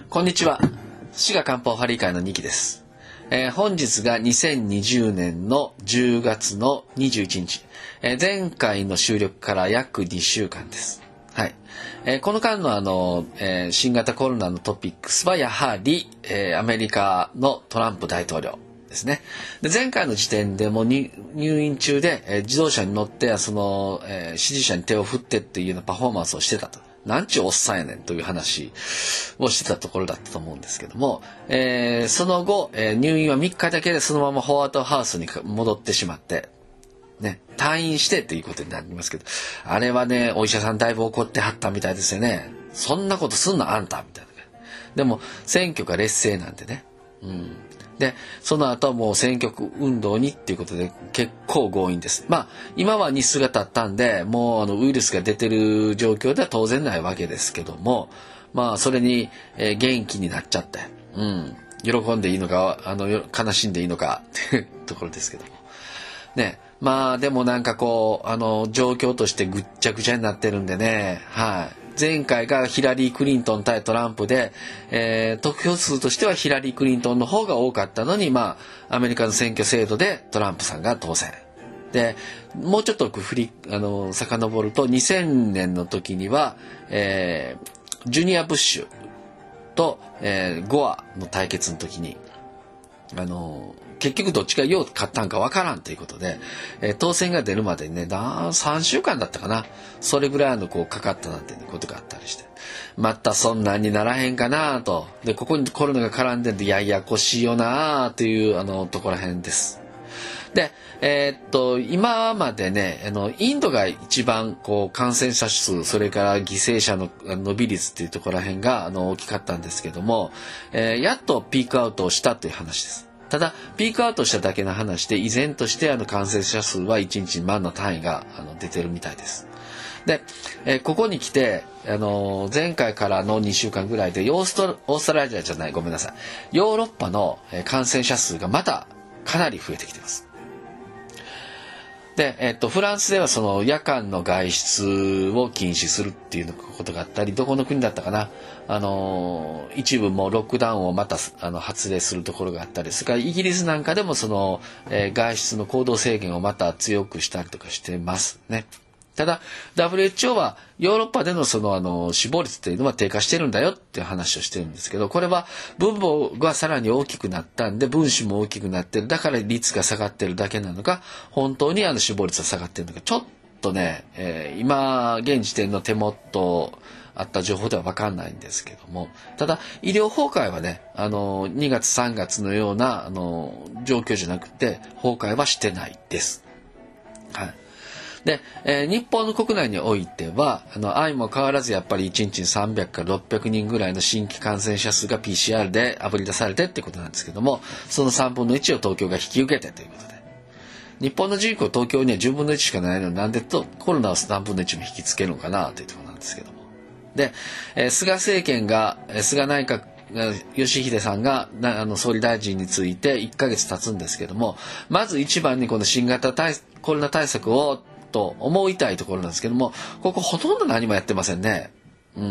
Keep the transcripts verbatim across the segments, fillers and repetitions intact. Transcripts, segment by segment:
こんにちは。滋賀漢方ハリー会のにきです。えー、本日がにせんにじゅうねんのじゅうがつのにじゅういちにち、えー、前回の収録から約にしゅうかんです。はい。えー、この間のあの、えー、新型コロナのトピックスはやはり、えー、アメリカのトランプ大統領ですね。で、前回の時点でも入院中で、えー、自動車に乗ってその、えー、支持者に手を振ってっていうようなパフォーマンスをしてたと。なんちゅうおっさんやねんという話をしてたところだったと思うんですけども、えー、その後、えー、入院はみっかだけでそのままホワイトハウスに戻ってしまって、ね、退院してっていうことになりますけど、あれはね、お医者さんだいぶ怒ってはったみたいですよね。そんなことすんのあんたみたいな。でも選挙が劣勢なんでね。うん。で、その後はもう選挙区運動にっていうことで結構強引です。まあ、今は日数が経ったんで、もうあのウイルスが出てる状況では当然ないわけですけども、まあ、それに、えー、元気になっちゃって、うん。喜んでいいのか、あの、悲しんでいいのかっていうところですけども。ね。まあ、でもなんかこう、あの、状況としてぐっちゃぐちゃになってるんでね、はい。前回がヒラリー・クリントン対トランプで、えー、得票数としてはヒラリー・クリントンの方が多かったのに、まあ、アメリカの選挙制度でトランプさんが当選。で、もうちょっと振り、あの、遡ると、にせんねんの時には、えー、ジュニア・ブッシュと、えー、ゴアの対決の時に、あの、結局どっちがよう勝ったんかわからんということで、えー、当選が出るまでにね、さんしゅうかんだったかな。それぐらいのこうかかったなんてことがあったりして。またそんなんにならへんかなと。で、ここにコロナが絡んでてややこしいよなというあのところらへんです。で、えー、っと、今までね、あの、インドが一番こう感染者数、それから犠牲者の伸び率っていうところらへんがあの大きかったんですけども、えー、やっとピークアウトをしたという話です。ただピークアウトしただけの話で依然としてあの感染者数はいちにちに万の単位があの出てるみたいです。で、えー、ここに来て、あのー、前回からのにしゅうかんぐらいでオースト、オーストラリアじゃないごめんなさいヨーロッパの感染者数がまたかなり増えてきています。で、えっと、フランスではその夜間の外出を禁止するっていうことがあったり、どこの国だったかな、あの一部もうロックダウンをまたあの発令するところがあったり、それからイギリスなんかでもその、えー、外出の行動制限をまた強くしたりとかしてますね。ただ ダブリューエイチオー はヨーロッパでのそのあの死亡率っていうのは低下してるんだよっていう話をしてるんですけど、これは分母がさらに大きくなったんで分子も大きくなってる、だから率が下がってるだけなのか、本当にあの死亡率が下がってるのか、ちょっとね、えー、今現時点の手元あった情報では分かんないんですけども、ただ医療崩壊はね、あのにがつさんがつのようなあの状況じゃなくて崩壊はしてないです。はい。で、えー、日本の国内においてはあの相も変わらずやっぱりいちにちにさんびゃくからろっぴゃくにんぐらいの新規感染者数が ピーシーアール であぶり出されてってことなんですけども、そのさんぶんのいちを東京が引き受けてということで、日本の人口東京にはじゅうぶんのいちしかないのになんでとコロナをさんぶんのいちも引きつけるのかなというところなんですけども、で、えー、菅政権が菅内閣吉秀さんがあの総理大臣についていっかげつ経つんですけども、まず一番にこの新型対コロナ対策をと思いたいところなんですけども、ここほとんど何もやってませんね。うん。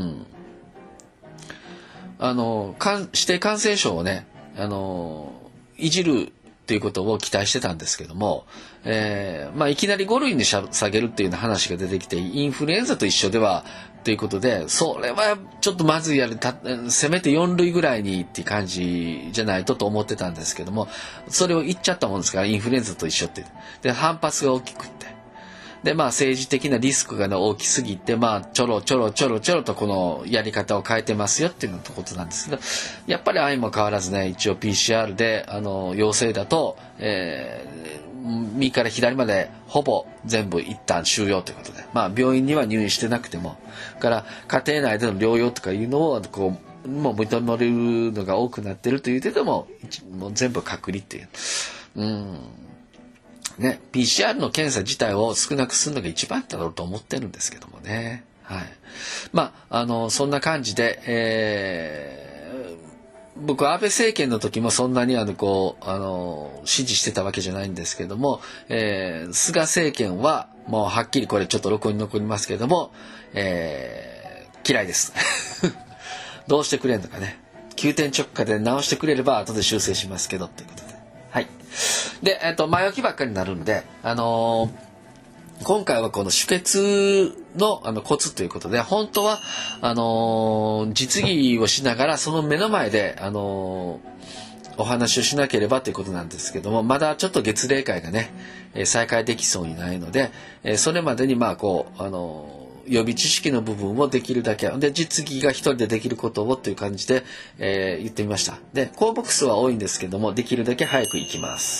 あの、指定感染症をね、あの、いじるっていうことを期待してたんですけども、えー、まあいきなりご類に下げるっていうような話が出てきて、インフルエンザと一緒ではということで、それはちょっとまずやる、たせめてよん類ぐらいにっていう感じじゃないとと思ってたんですけども、それを言っちゃったもんですから、インフルエンザと一緒って。で、反発が大きくって。で、まあ政治的なリスクが、ね、大きすぎて、まあちょろちょろちょろちょろとこのやり方を変えてますよっていうことなんですけど、やっぱり相も変わらずね、一応 ピーシーアール であの陽性だと、えー、右から左までほぼ全部一旦収容ということで、まあ病院には入院してなくても、から家庭内での療養とかいうのをこうもう認めるのが多くなってるという点でも、もう全部隔離っていう。うんね、ピーシーアール の検査自体を少なくするのが一番だろうと思ってるんですけどもね。はい。まあ、あの、そんな感じで、えー、僕は安倍政権の時もそんなにあの、こう、あの、支持してたわけじゃないんですけども、えー、菅政権は、もうはっきりこれちょっと録音に残りますけども、えー、嫌いです。どうしてくれんのかね。 急転直下で直してくれれば後で修正しますけどということで、はい。で、えっと前置きばっかりになるんで、あのー今回はこの出血のあのコツということで、本当はあのー実技をしながらその目の前であのーお話をしなければということなんですけども、まだちょっと月例会がね、えー再開できそうにないので、えーそれまでにまあこうあのー予備知識の部分をできるだけで、実技が一人でできることをという感じで、えー言ってみました。で、項目数は多いんですけども、できるだけ早くいきます。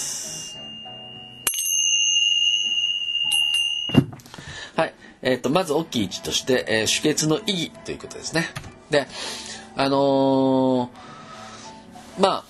はい。えっと、まず大きい位置として、えー、出血の意義ということですね。で、あのーまあ、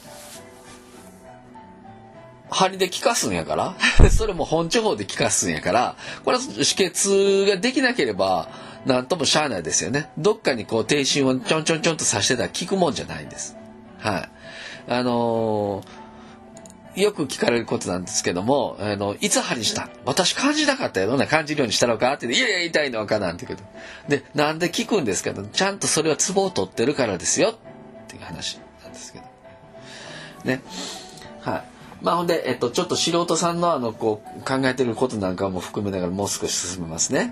針で効かすんやから、それも本地方で効かすんやから、これは止血ができなければ、なんともしゃあないですよね。どっかにこう、低心をちょんちょんちょんと刺してたら効くもんじゃないんです。はい。あのー、よく聞かれることなんですけども、あの、いつ針した私感じなかったよね。感じるようにしたのかって言って、いやいや痛いのかなんて言うけど。で、なんで効くんですかと、ちゃんとそれはツボを取ってるからですよっていう話なんですけど。ね。はい。まあほんで、えっと、ちょっと素人さんのあの、こう、考えてることなんかも含めながらもう少し進めますね。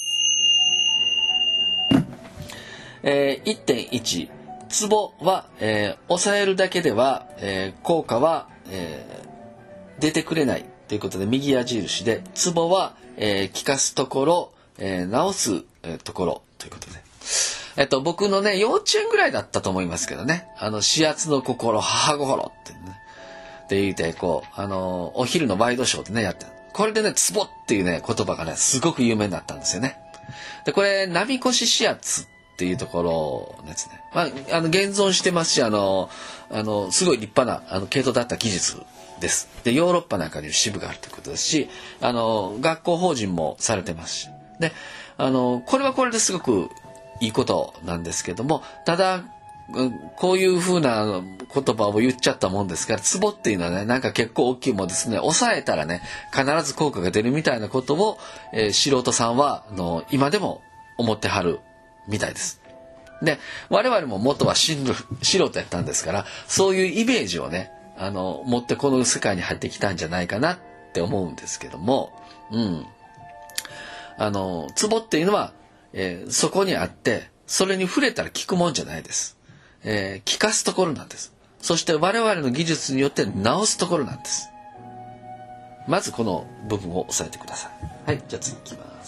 えー、いってんいち、ツボは、えー、押さえるだけでは、えー、効果は、えー、出てくれないということで、右矢印で、ツボは、えー、効かすところ、えー、直す、えー、ところということで。えっと、僕のね、幼稚園ぐらいだったと思いますけどね。あの、始圧の心、母心ってね。って言って、こう、あの、お昼のワイドショーでね、やってる。これでね、ツボっていうね、言葉がね、すごく有名になったんですよね。で、これ、波越始圧っていうところですね。まあ、あの、現存してますし、あの、あの、すごい立派な、あの、系統だった技術です。で、ヨーロッパなんかに支部があるということですし、あの、学校法人もされてますし。で、あの、これはこれですごくいいことなんですけども、ただ、こういう風な言葉を言っちゃったもんですから、ツボっていうのはね、なんか結構大きいもんですね。抑えたらね、必ず効果が出るみたいなことを、えー、素人さんは、あの、今でも思ってはるみたいです。で、我々も元は素人やったんですから、そういうイメージをね、あの、持ってこの世界に入ってきたんじゃないかなって思うんですけども、うん。あの、ツボっていうのは、えー、そこにあって、それに触れたら効くもんじゃないです。えー、効かすところなんです。そして我々の技術によって直すところなんです。まずこの部分を押さえてください。はい、じゃあ次いきます。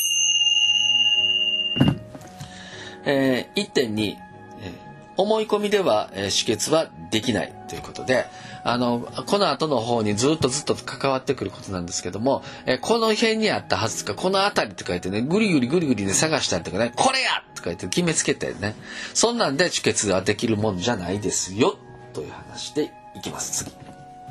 えー、いってんに、えー、思い込みでは、えー、止血はできないということで、あの、この後の方にずっとずっと関わってくることなんですけども、えー、この辺にあったはずとか、この辺りとか言ってね、ぐりぐりぐりぐりで探したりとかね、これやとか言って決めつけてね、そんなんで止血ができるもんじゃないですよ、という話でいきます、次。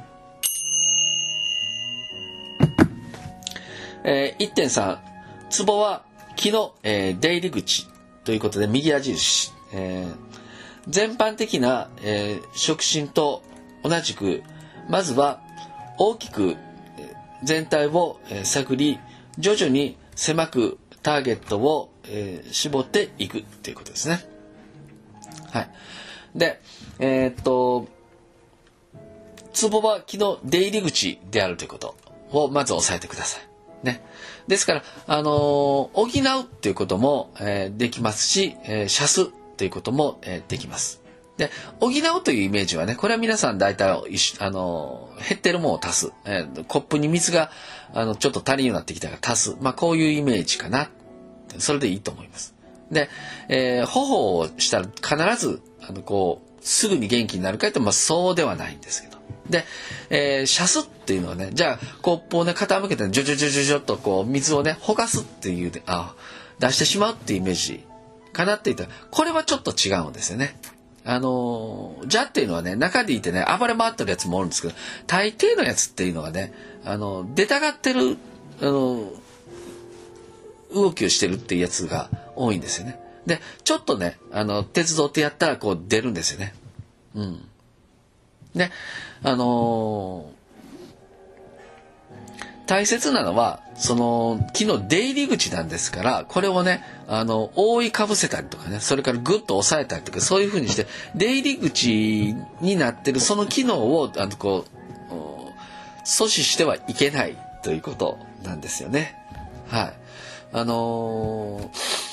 えー、いってんさん、ツボは木の、えー、出入り口ということで、右矢印。えー、全般的な、えー、触診と同じく、まずは大きく全体を探り、徐々に狭くターゲットを絞っていくということですね。はい。で、えー、っと、ツボは木の出入り口であるということをまず押さえてください。ね。ですから、あのー、補うっていうことも、えー、できますし、えー、射すということも、えー、できます。で、補うというイメージはね、これは皆さん大体、あの、減ってるものを足す。えー、コップに水が、あの、ちょっと足りんようになってきたから足す。まあ、こういうイメージかな。それでいいと思います。で、えー、頬をしたら必ず、あの、こう、すぐに元気になるかというと、まあ、そうではないんですけど。で、えー、射すっていうのはね、じゃあ、コップをね、傾けて、ジョジョジョジョジョっとこう、水をね、ほがすっていう、あ、出してしまうっていうイメージかなって言ったら、これはちょっと違うんですよね。あのー、蛇っていうのはね、中でいてね、暴れ回ってるやつもおるんですけど、大抵のやつっていうのはね、あの、出たがってる、あの、動きをしてるっていうやつが多いんですよね。で、ちょっとね、あの、鉄道ってやったらこう出るんですよね。うん。で、あのー、 大切なのはその木の出入り口なんですから、これをねあの覆いかぶせたりとかね、それからグッと押さえたりとか、そういう風にして出入り口になってるその機能をあのこう阻止してはいけないということなんですよね。はい。あの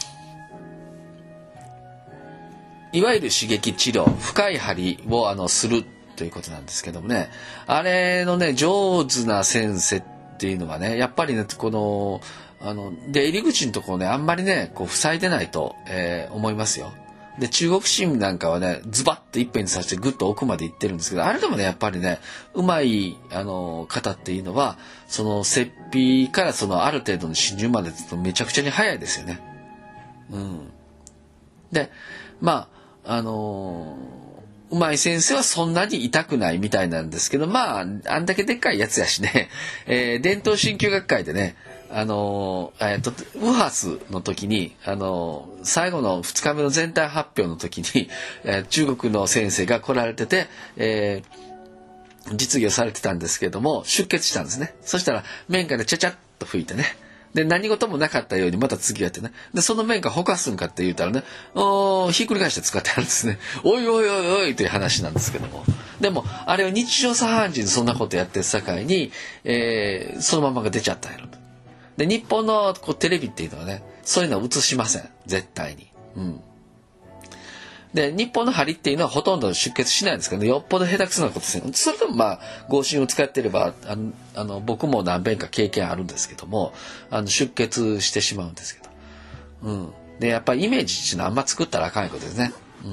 ー、いわゆる刺激治療、深い針をあのするということなんですけどもね、あれのね上手な先生っていうのはね、やっぱりねこのあの出入り口のところねあんまりねこう塞いでないと、えー、思いますよ。で中国人なんかはねズバッといっぺんに刺してグッと奥まで行ってるんですけど、あれでもねやっぱりねうまいあの方っていうのはその切皮からそのある程度の侵入までってめちゃくちゃに早いですよね。うん。でまああのーうまい先生はそんなに痛くないみたいなんですけど、まああんだけでっかいやつやしね、えー、伝統鍼灸学会でね、あのー、えー、とウハスの時に、あのー、最後のふつかめの全体発表の時に、えー、中国の先生が来られてて、えー、実技をされてたんですけども出血したんですね。そしたら綿花でちゃちゃっと拭いてね、で何事もなかったようにまた次やってね、でその面がほかすんかって言うたらね、おひっくり返して使ってあるんですね。おいおいおいおいという話なんですけども、でもあれを日常茶飯事にそんなことやってるさかいに、えー、そのままが出ちゃったんやろと。で日本のこうテレビっていうのはねそういうのは映しません、絶対に。うん。で日本の針っていうのはほとんど出血しないんですけど、ね、よっぽど下手くそなことですね。それでもまあ合針を使っていればあのあの僕も何遍か経験あるんですけども、あの出血してしまうんですけど、うん、でやっぱりイメージっていうのはあんま作ったらあかんことですね。うん。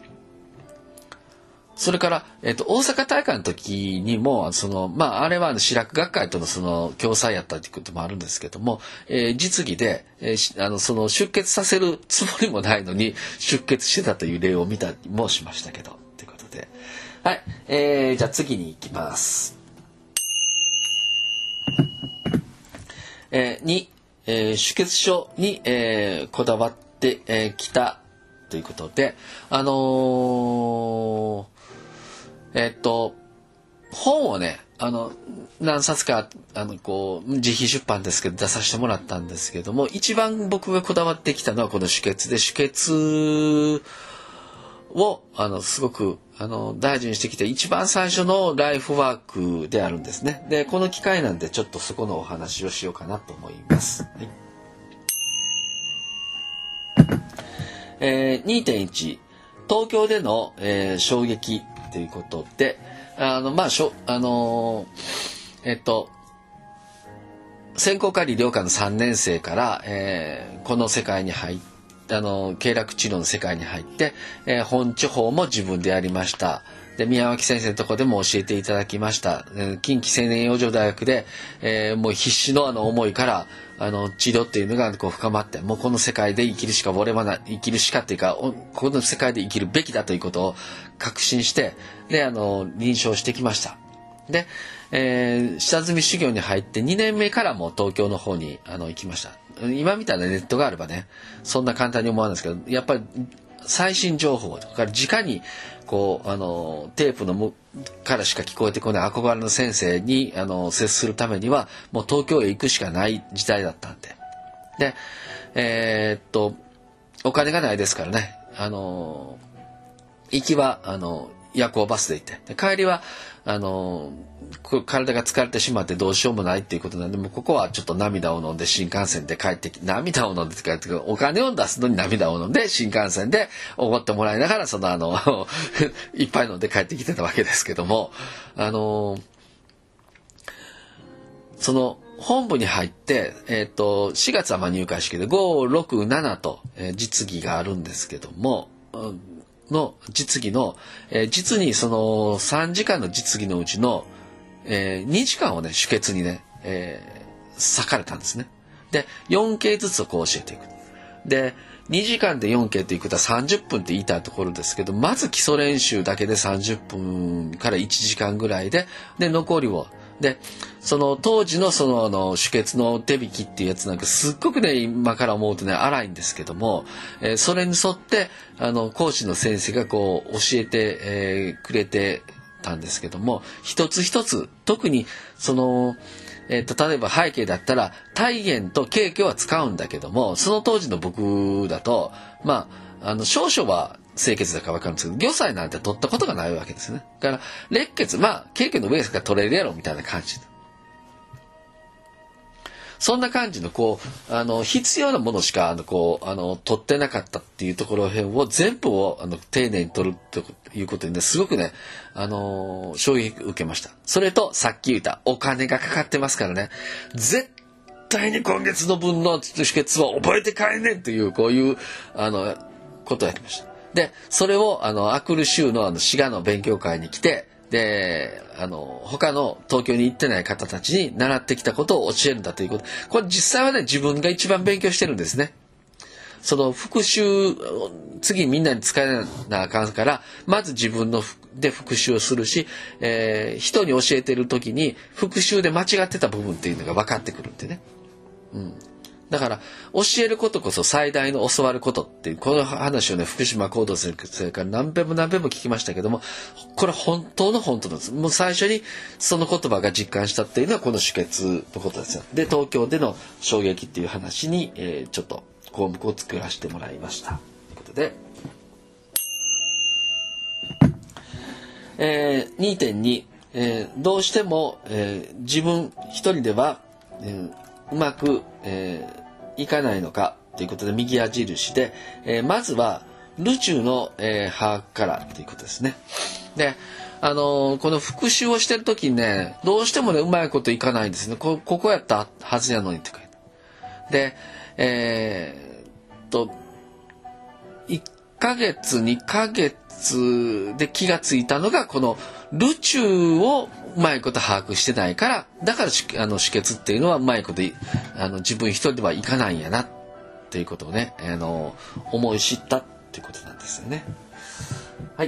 それから、えっと、大阪大会の時にもその、まあ、あれは志らく学会とのその共催やったということもあるんですけども、えー、実技で、えー、あのその出血させるつもりもないのに出血してたという例を見たりもしましたけどということで、はい、えー、じゃあ次に行きます。えー、に、えー、出血症に、えー、こだわってき、えー、たということで、あのーえっと本をねあの何冊かあのこう自費出版ですけど出させてもらったんですけども、一番僕がこだわってきたのはこの出血で、出血をあのすごくあの大事にしてきて一番最初のライフワークであるんですね。でこの機会なんでちょっとそこのお話をしようかなと思います。はい。えー、にてんいち 東京での、えー、衝撃ということで、あのまあしょあのー、えっと専攻科理療科のさんねん生から、えー、この世界に入ってあの経絡治療の世界に入って、えー、本地方も自分でやりました。で宮脇先生のところでも教えていただきました。近畿青年養生大学で、えー、もう必死のあの思いからあの治療っていうのがこう深まって、もうこの世界で生きるしか俺はな生きるしかっていうかこの世界で生きるべきだということを確信してであの臨床してきました。で、えー、下積み修行に入ってにねんめからも東京の方にあの行きました。今みたいなネットがあればねそんな簡単に思わないですけど、やっぱり最新情報とか直にこうあのテープのむからしか聞こえてこない憧れの先生にあの接するためにはもう東京へ行くしかない時代だったんで、でえー、っとお金がないですからね、あの行きはあの夜行バスで行って、で帰りはあの体が疲れてしまってどうしようもないっていうことなんで、もうここはちょっと涙を飲んで新幹線で帰ってきて、涙を飲んで帰ってくる、お金を出すのに涙を飲んで新幹線でおごってもらいながらそのあのいっぱい飲んで帰ってきてたわけですけども、あのその本部に入って、えー、としがつはまあ入会式でご、ろく、ななと、えー、実技があるんですけども、うんの実技の、えー、実にそのさんじかんの実技のうちの、えー、にじかんをね出血にね、えー、割かれたんですね。で よんケー ずつをこう教えていく。でにじかんで よんケー っていうことはさんじゅっぷんって言いたいところですけど、まず基礎練習だけでさんじゅっぷんからいちじかんぐらいで、で残りをでその当時のそのあの出血の手引きっていうやつなんかすっごくね今から思うとね荒いんですけども、えー、それに沿ってあの講師の先生がこう教えて、えー、くれてたんですけども、一つ一つ特にそのえっと、例えば背景だったら、体元と軽挙は使うんだけども、その当時の僕だと、まあ、あの、少々は清潔だか分かるんですけど、魚菜なんて取ったことがないわけですね。だから、列血、まあ、軽挙の上から取れるやろ、みたいな感じ。そんな感じの、こう、あの、必要なものしか、あの、こう、あの、取ってなかったっていうところへんを全部を、あの、丁寧に取るということにね、すごくね、あの、衝撃を受けました。それと、さっき言った、お金がかかってますからね、絶対に今月の分の出血は覚えて帰んねんという、こういう、あの、ことをやりました。で、それを、あの、アクル州の、あの、滋賀の勉強会に来て、で、あの、他の東京に行ってない方たちに習ってきたことを教えるんだということ。これ実際はね、自分が一番勉強してるんですね。その復習、次みんなに使えなあかんから、まず自分ので復習をするし、えー、人に教えてる時に復習で間違ってた部分っていうのが分かってくるってね。うん。だから、教えることこそ最大の教わることっていう、この話をね、福島幸三先生から何遍も何遍も聞きましたけども、これ本当の本当なんです。もう最初にその言葉が実感したっていうのはこの出血のことですよ。で、東京での衝撃っていう話に、えー、ちょっと項目を作らせてもらいました。ということで、えー、にてんに、えー、どうしても、えー、自分一人では、えー、うまく、えーいかないのかということで右矢印で、えー、まずはルチューの、えー、把握からということですね。で、あのー、この復習をしてる時にね、どうしてもねうまいこといかないんですね。こここやったはずやのにって書いて。で、えー、っといっかげつにかげつで気がついたのがこのルチューをうまいこと把握してないから、だからあの止血っていうのはうまいことあの自分一人ではいかないんやなっていうことをね、あの思い知ったっていうことなんですよね。はい。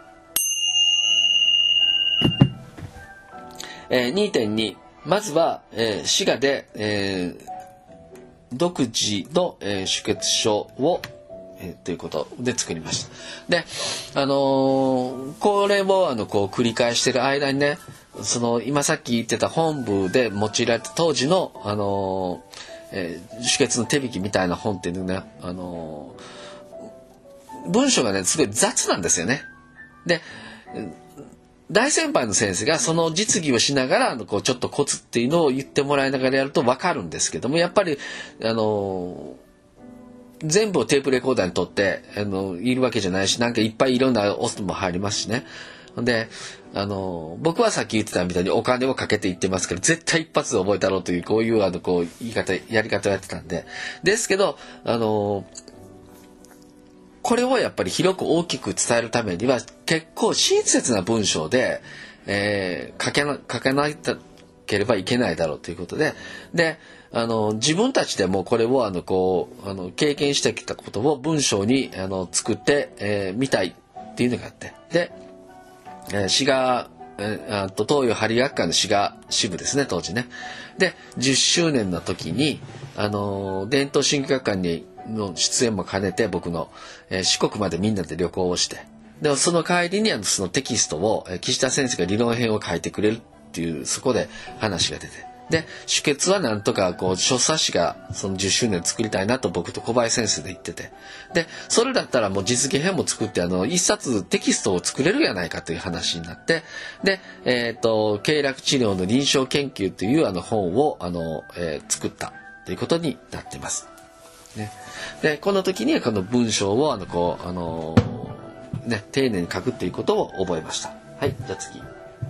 えー、にてんに まずは、えー、滋賀で、えー、独自の、えー、止血書をえー、ということで作りました。で、あのー、これをあのこう繰り返している間にね、その今さっき言ってた本部で用いられた当時の、あのーえー、止血の手引きみたいな本っていうのね、あのー、文章がねすごい雑なんですよね。で、大先輩の先生がその実技をしながらこうちょっとコツっていうのを言ってもらいながらやると分かるんですけども、やっぱりあのー全部をテープレコーダーに撮ってあのいるわけじゃないし、なんかいっぱいいろんな音も入りますしね。で、あの僕はさっき言ってたみたいにお金をかけて言ってますけど、絶対一発で覚えたろうというこういうあのこう言い方やり方をやってたんで、ですけどあのこれをやっぱり広く大きく伝えるためには結構親切な文章で、えー、書けな書けなければいけないだろうということで、であの自分たちでもこれをあのこうあの経験してきたことを文章にあの作ってみ、えー、たいっていうのがあって、で、えー、滋賀、えー、あと東洋針学会の滋賀支部ですね当時ね。でじゅっしゅうねんの時にあの伝統神学館にの出演も兼ねて僕の、えー、四国までみんなで旅行をして、でその帰りにあのそのテキストを、えー、岸田先生が理論編を書いてくれるっていう、そこで話が出て。で止血はなんとかこう小冊子がそのじゅっしゅうねん作りたいなと僕と小林先生で言ってて、でそれだったらもう実技編も作ってあの一冊テキストを作れるやないかという話になって、でえっと経絡治療の臨床研究というあの本をあの、えー、作ったということになってます。ね、でこの時にこの文章をあのこうあのね丁寧に書くっていうことを覚えました。はい、じゃあ次。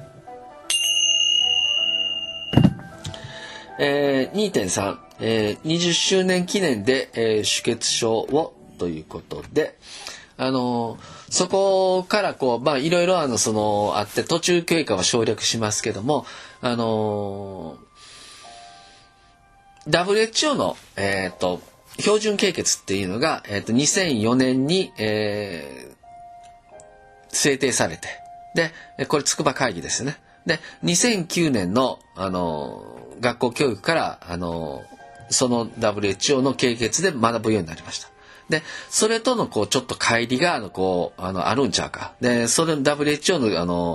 えー、にてんさん、えー、にじゅっしゅうねん記念で、えー、止血書をということで、あのー、そこからこうまあいろいろあのそのあって途中経過は省略しますけども、あのー、ダブリューエイチオー の、えー、と標準経血っていうのが、えー、とにせんよねんに、えー、制定されて、でこれ筑波会議ですよね。でにせんきゅうねんのあのー学校教育からあのその ダブリューエイチオー の経血で学ぶようになりました。でそれとのこうちょっと乖離があのこうあのあるんちゃうか。でそれ ダブリューエイチオー のあの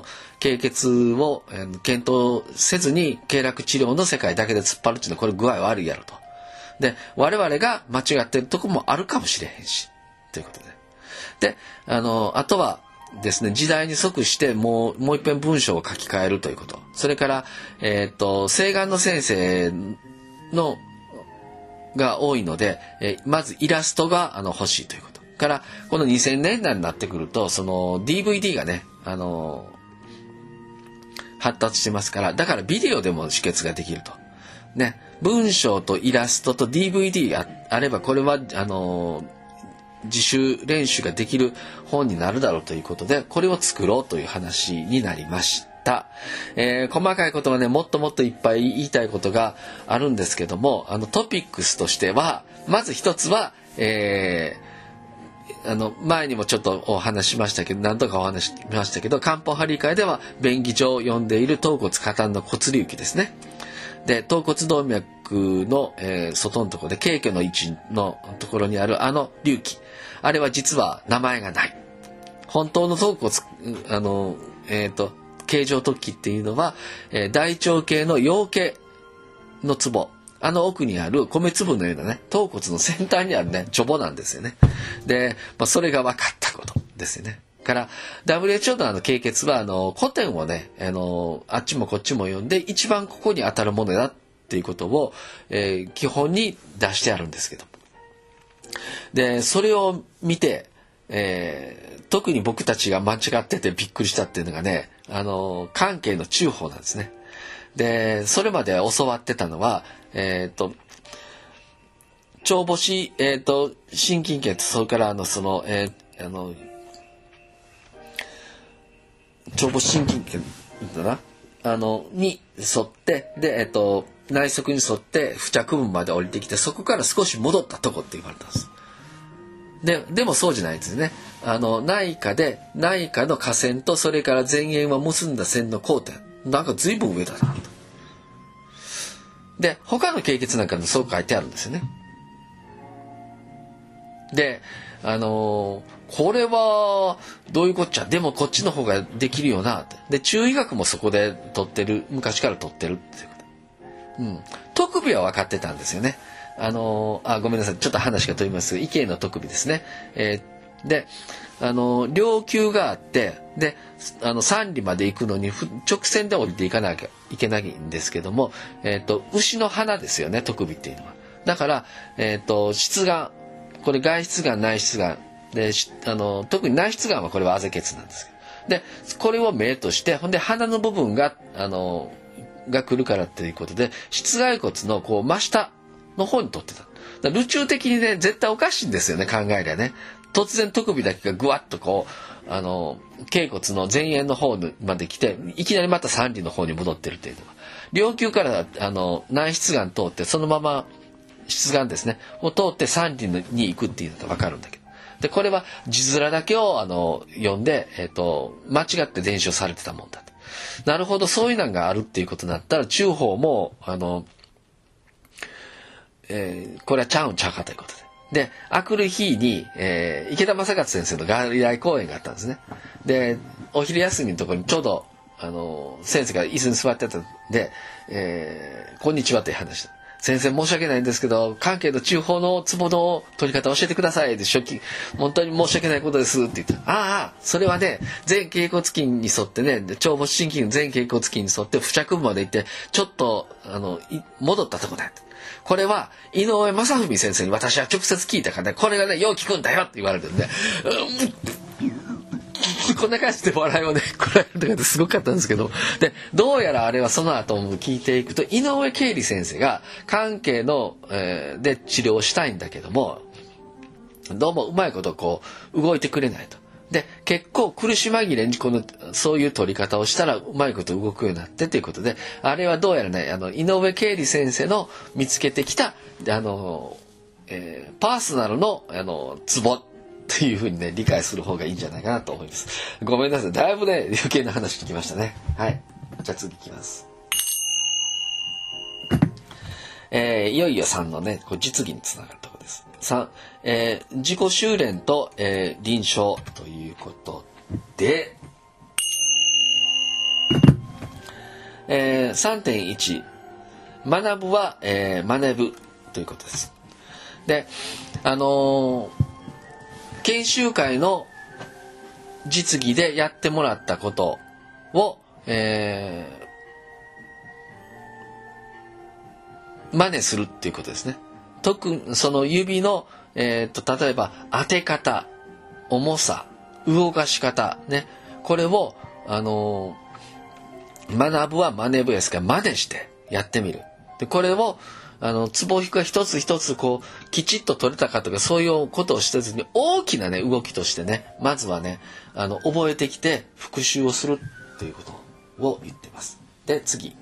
経血を、えー、検討せずに経絡治療の世界だけで突っ張るっていうのはこれ具合悪いやろと。で我々が間違ってるとこもあるかもしれへんしということで、であのあとはですね、時代に即してもうもう一遍文章を書き換えるということ、それから、えー、と請願の先生のが多いので、えー、まずイラストがあの欲しいということからこのにせんねんだいになってくるとその ディーブイディー がね、あのー、発達してますから、だからビデオでも止血ができると、ね、文章とイラストと ディーブイディー があればこれはあのー、自主練習ができる本になるだろうということでこれを作ろうという話になりました。えー、細かいことはねもっともっといっぱい言いたいことがあるんですけども、あのトピックスとしてはまず一つは、えー、あの前にもちょっとお話ししましたけど何度かお話ししましたけど、漢方針会では便宜上読んでいる頭骨下端の骨隆起ですね。で頭骨動脈の、えー、外のところで軽挙の位置のところにあるあの隆起、あれは実は名前がない。本当の頭骨あの、えー、と形状突起っていうのは、えー、大腸系の陽系のツボ、あの奥にある米粒のようなね頭骨の先端にあるねチョボなんですよね。で、まあ、それが分かったことですよね。から ダブリューエイチオー のあの経血はあの古典をねあのあっちもこっちも読んで一番ここに当たるものだっていうことを、えー、基本に出してあるんですけど、でそれを見て、えー、特に僕たちが間違っててびっくりしたっていうのがね、あの関係の中法なんですね。でそれまで教わってたのはえっ、ー、と腸母子、えー、と心筋系とそれからあのその、えー、あの腸母心筋系だなあのに沿ってで、えっと、内側に沿って付着部まで降りてきてそこから少し戻ったとこって言われたんです。ででもそうじゃないですね。あの内科で内科の下線とそれから前縁を結んだ線の交点なんか随分上だなと。で他の経血なんかもそう書いてあるんですよね。であのーこれはどういうこっちゃ、でもこっちの方ができるよなって。で中医学もそこで取ってる、昔から取ってるっていうこと、うん、特備は分かってたんですよね。あのー、あごめんなさいちょっと話が飛びます異形の特備ですね。えー、であのー、両級があってであの三里まで行くのに直線で降りていかなきゃいけないんですけども、えー、と牛の鼻ですよね特備っていうのは。だから、えー、と出願これ外出願内出願であの特に内出願はこれはあぜ血なんですけど、でこれを目としてほんで鼻の部分があのが来るからっていうことで膝蓋骨のこう真下の方に取ってた。だから宇宙的にね絶対おかしいんですよね考えりゃね。突然特備だけがぐわっとこうあの頸骨の前縁の方まで来ていきなりまた三里の方に戻ってるっていうのは両級からあの内出願通ってそのまま出願ですねを通って三里に行くっていうのが分かるんだけど、でこれは字面だけをあの読んで、えー、と間違って伝承されてたもんだと。なるほどそういうのがあるっていうことになったら中法もあの、えー、これはちゃうんちゃうかということで、であくる日に、えー、池田正勝先生の外来講演があったんですね。でお昼休みのところにちょうどあの先生が椅子に座ってたんで、えー、こんにちはという話だ。先生申し訳ないんですけど関係の中法のツボの取り方を教えてくださいで初期本当に申し訳ないことですって言ってああそれはね前脛骨筋に沿ってね腸母子心筋前脛骨筋に沿って付着部まで行ってちょっとあの戻ったとこだこれは井上正文先生に私は直接聞いたからねこれがねよう聞くんだよって言われてるんで、うん、こんな感じで笑いをねこらえるとかってすごかったんですけど、でどうやらあれはその後も聞いていくと井上慶理先生が関係の、えー、で治療したいんだけどもどうもうまいことこう動いてくれないと。で結構苦し紛れにこのそういう取り方をしたらうまいこと動くようになってということであれはどうやらねあの井上慶理先生の見つけてきたあの、えー、パーソナルのあのツボっていうふうにね理解する方がいいんじゃないかなと思います。ごめんなさいだいぶね余計な話聞きましたね。はいじゃあ次いきます。えー、いよいよさんのねこう実技につながるところです。さん、えー、自己修練と、えー、臨床ということでえー、さんてんいち 学ぶは、えー、学ぶということです。で、あのー、研修会の実技でやってもらったことを、えー、真似するっていうことですね。特その指の、えー、と例えば当て方、重さ、動かし方ね、これをあのー、学ぶは真似ぶですから真似してやってみる。でこれをあのツボ引きが一つ一つこうきちっと取れたかとかそういうことをしてずに大きなね動きとしてねまずはねあの覚えてきて復習をするっていうことを言っています。で次、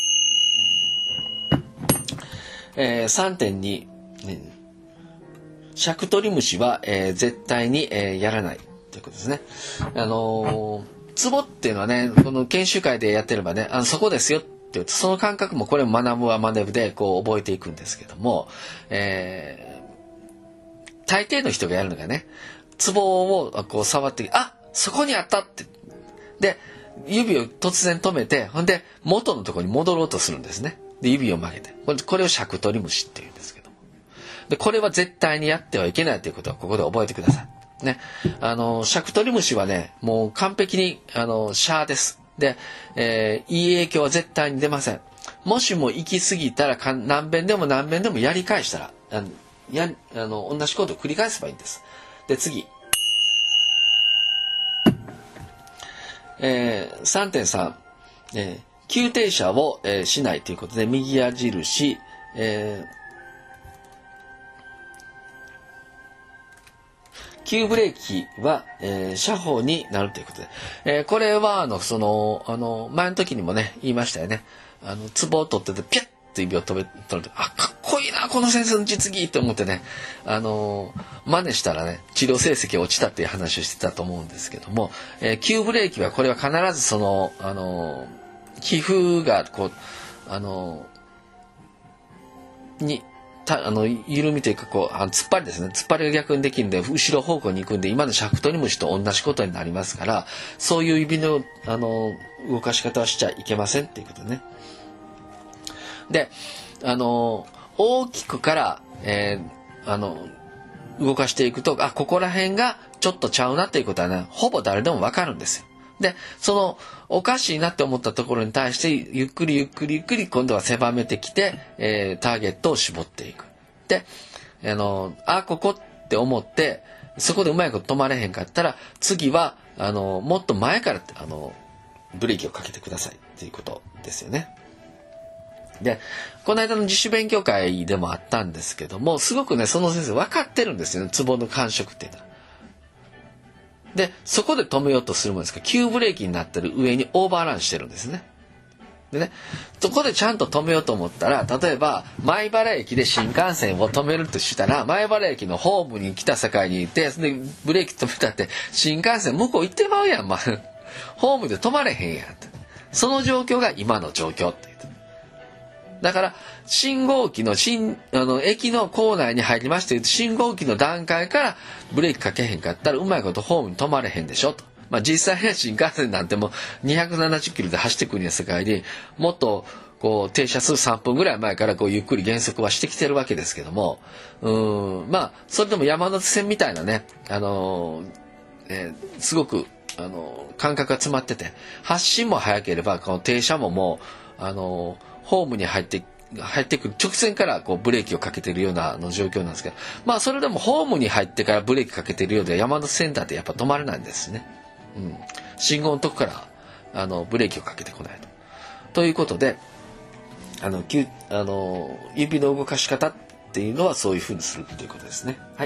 えー、さんてんに、ね、尺取り虫は、えー、絶対に、えー、やらないということですね。あのー、ツボっていうのはねこの研修会でやってればねあのそこですよってその感覚もこれも学ぶは学ぶでこう覚えていくんですけども、えー、大抵の人がやるのがねツボをこう触ってあそこにあったってで指を突然止めてほんで元のところに戻ろうとするんですね。で指を曲げてこれ、これを尺取り虫っていうんですけどもでこれは絶対にやってはいけないということはここで覚えてくださいね。あの尺取り虫はねもう完璧にあのシャーです。で、えー、いい影響は絶対に出ません。もしも行き過ぎたらか何遍でも何遍でもやり返したらあのやあの同じことを繰り返せばいいんです。で次、えー、さんてんさん、えー、急停車を、えー、しないということで右矢印、えー急ブレーキは、えー、車法になるということで、えー、これはあのそのあの前の時にもね言いましたよね。あのツボを取っててピャッと指を止め取るとあかっこいいなこの先生の実技って思ってねあの真似したらね治療成績が落ちたっていう話をしてたと思うんですけども、えー、急ブレーキはこれは必ずそのあの皮膚がこうあのにたあの緩みというかこうあの突っ張りですね突っ張りが逆にできるんで後ろ方向に行くんで今の尺取り虫と同じことになりますからそういう指のあの動かし方はしちゃいけませんっていうことね。であの大きくから、えー、あの動かしていくとあここら辺がちょっとちゃうなっていうことはねほぼ誰でも分かるんですよ。でそのおかしいなって思ったところに対してゆっくりゆっくりゆっくり今度は狭めてきて、えー、ターゲットを絞っていく。であのあここって思ってそこでうまいこと止まれへんかったら次はあのもっと前からあのブレーキをかけてくださいっていうことですよね。でこの間の自主勉強会でもあったんですけどもすごくねその先生分かってるんですよねツボの感触っていうのは。でそこで止めようとするものですから急ブレーキになってる上にオーバーランしてるんですね。でねそこでちゃんと止めようと思ったら例えば米原駅で新幹線を止めるとしたら米原駅のホームに来た境にいてでブレーキ止めたって新幹線向こう行ってまうやん、まあ、ホームで止まれへんやんってその状況が今の状況って言ってだから信号機の新あの駅の構内に入りまして信号機の段階からブレーキかけへんかったらうまいことホームに止まれへんでしょと。まあ、実際には新幹線なんてもにひゃくななじゅっキロで走ってくる世界にもっとこう停車するさんぷんぐらい前からこうゆっくり減速はしてきてるわけですけどもうーんまあそれでも山手線みたいなね、あのーえー、すごく、あのー、感覚が詰まってて発進も早ければこの停車ももう、あのーホームに入って入ってくる直前からこうブレーキをかけているようなの状況なんですけどまあそれでもホームに入ってからブレーキかけているようで山手線だってやっぱ止まれないんですね、うん、信号のとこからあのブレーキをかけてこないと。ということであのあの指の動かし方っていうのはそういうふうにするということですね。はい、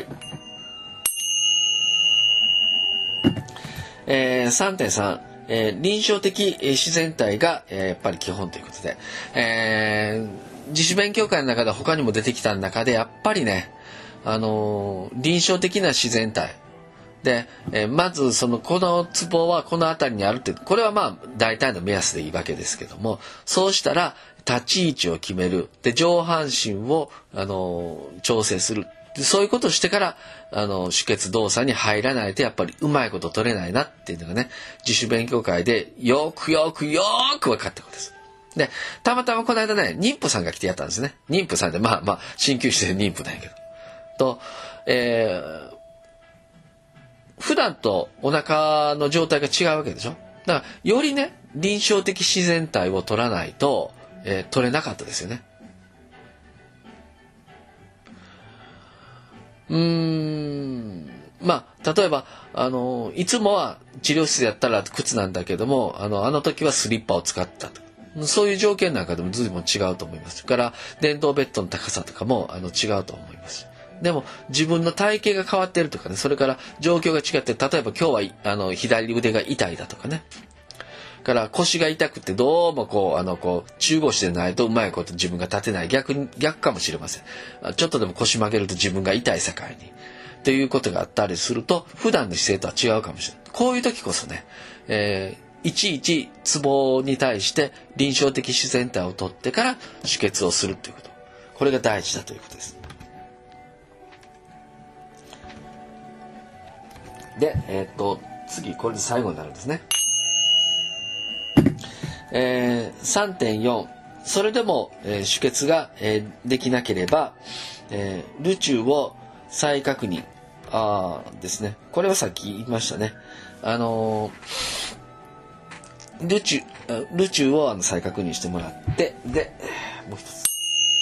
えー、さんてんさんえー、臨床的自然体が、えー、やっぱり基本ということで、えー、自主勉強会の中で他にも出てきた中でやっぱりね、あのー、臨床的な自然体で、えー、まずそのこのツボはこの辺りにあるってこれはまあ大体の目安でいいわけですけどもそうしたら立ち位置を決めるで上半身を、あのー、調整するそういうことをしてからあの止血動作に入らないとやっぱりうまいこと取れないなっていうのがね自主勉強会でよくよくよく分かったことです。 で、たまたまこの間ね、妊婦さんが来てやったんですね。妊婦さんで、まあまあ、鍼灸師で妊婦なんやけど。と、えー、普段とお腹の状態が違うわけでしょ。だから、よりね、臨床的自然体を取らないと、えー、取れなかったですよね。うーん。まあ、例えば、あの、いつもは治療室でやったら靴なんだけども、あの、あの時はスリッパを使ったと。そういう条件なんかでも随分違うと思います。それから電動ベッドの高さとかもあの違うと思います。でも自分の体型が変わっているとかね、それから状況が違って、例えば今日はあの左腕が痛いだとかね。から腰が痛くてどうもこうあのこう中腰でないとうまいこと自分が立てない、逆に逆かもしれません。ちょっとでも腰曲げると自分が痛い境にということがあったりすると、普段の姿勢とは違うかもしれない。こういう時こそね、えーいちいちツボに対して臨床的自然体を取ってから止血をするということ。これが大事だということです。で、えー、っと、次、これで最後になるんですね。えー、さんてんよん。それでも、えー、止血が、えー、できなければ、えー、ルチューを再確認。あーですね。これはさっき言いましたね。あのールチュルチュをあの再確認してもらって、でもう一つ、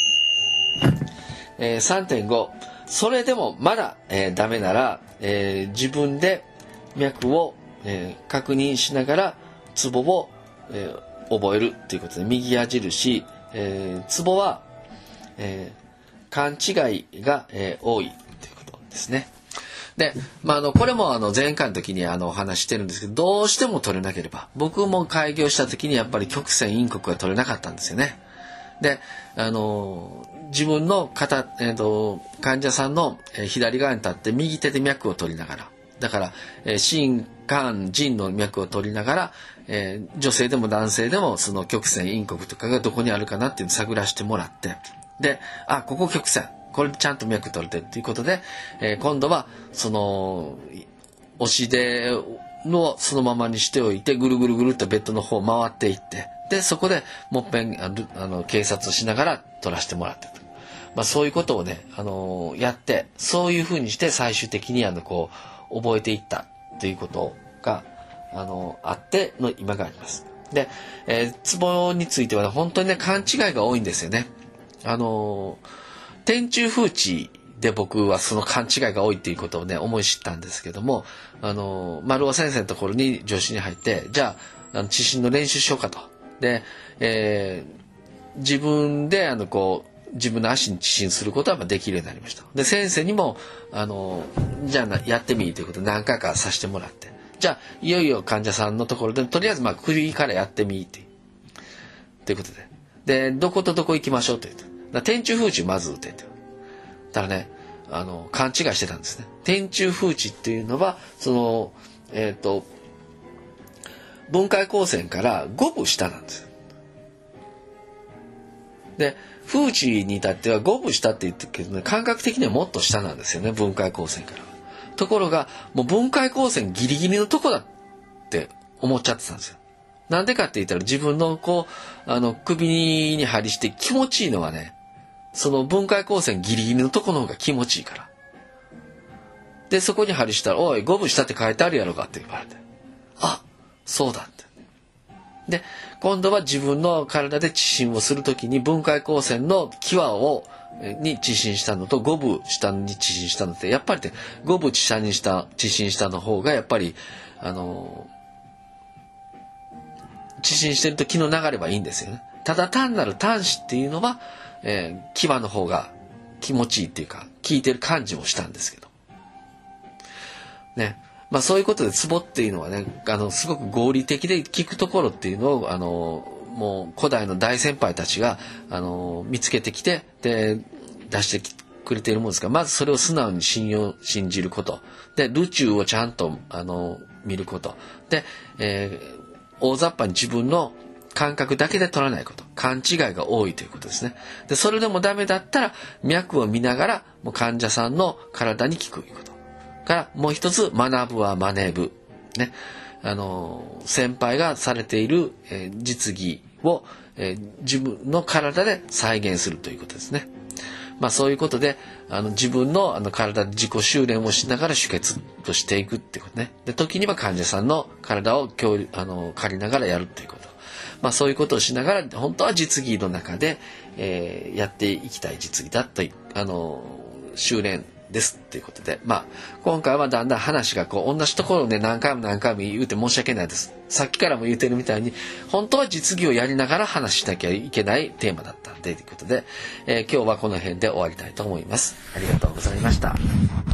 えー、さんてんご。それでもまだ、えー、ダメなら、えー、自分で脈を、えー、確認しながらツボを、えー、覚えるということで、右矢印、えー、ツボは、えー、勘違いが、えー、多いということですね。で、まあ、あの、これもあの、前回の時にあの、お話してるんですけど、どうしても取れなければ、僕も開業した時にやっぱり曲線陰黒が取れなかったんですよね。で、あの、自分の肩、えっと、患者さんの左側に立って右手で脈を取りながら、だから、えー、心、肝、腎の脈を取りながら、えー、女性でも男性でもその曲線陰黒とかがどこにあるかなっていうのを探らせてもらって、で、あ、ここ曲線。これでちゃんと脈取れてるということで、えー、今度はその押し出のそのままにしておいて、ぐるぐるぐるっとベッドの方を回っていって、でそこでもっぺんああの警察をしながら取らせてもらってと、まあ、そういうことをね、あのー、やって、そういうふうにして最終的にあのこう覚えていったということが、あのー、あっての今があります。で、えー、ツボについては、ね、本当にね勘違いが多いんですよね。あのー天中風地で僕はその勘違いが多いっていうことをね思い知ったんですけども、あの丸尾先生のところに助手に入って、じゃあ、あの地震の練習しようかと。で、えー、自分であのこう自分の足に地震することはできるようになりました。で先生にもあのじゃあやってみるということで何回かさせてもらって、じゃあいよいよ患者さんのところでとりあえずまあ首からやってみてということで、でどことどこ行きましょうと言って。天中風地まず打てって。ただね、あの、勘違いしてたんですね。天中風地っていうのは、その、えっと、分解光線からごぶ下なんですよ。で、風地に至ってはごぶ下って言ってるけどね、感覚的にはもっと下なんですよね、分解光線から。ところが、もう分解光線ギリギリのとこだって思っちゃってたんですよ。なんでかって言ったら、自分のこう、あの、首に張りして気持ちいいのはね、その分解光線ギリギリのとこの方が気持ちいいから。で、そこに貼りしたら、おい、ごぶ下って書いてあるやろかって言われて。あ、そうだって。で、今度は自分の体で地震をするときに分解光線の際を、に地震したのとごぶ下に地震したのって、やっぱりね、ごぶ下にした地震したの方が、やっぱり、あの、地震してると気の流れはいいんですよね。ただ単なる端子っていうのは、えー、際の方が気持ちいいっていうか、効いてる感じもしたんですけど。ね。まあそういうことでツボっていうのはね、あの、すごく合理的で効くところっていうのを、あの、もう古代の大先輩たちが、あの、見つけてきて、で、出してくれているものですから、まずそれを素直に信用、信じること。で、ルチューをちゃんと、あの、見ること。で、えー、大雑把に自分の感覚だけで取らないこと。勘違いが多いということですね。で、それでもダメだったら、脈を見ながら、もう患者さんの体に効くこと。から、もう一つ、学ぶは真似ぶ。ね。 あの先輩がされている、えー、実技を、えー、自分の体で再現するということですね。まあそういうことであの自分のあの体で自己修練をしながら輸血としていくっていうことね。で時には患者さんの体を共有あの借りながらやるっていうこと。まあそういうことをしながら本当は実技の中で、えー、やっていきたい実技だというあの修練ですっていうことで、まあ今回はだんだん話がこう同じところをね何回も何回も言うて申し訳ないです。さっきからも言ってるみたいに本当は実技をやりながら話しなきゃいけないテーマだったんでということで、えー、今日はこの辺で終わりたいと思います。ありがとうございました。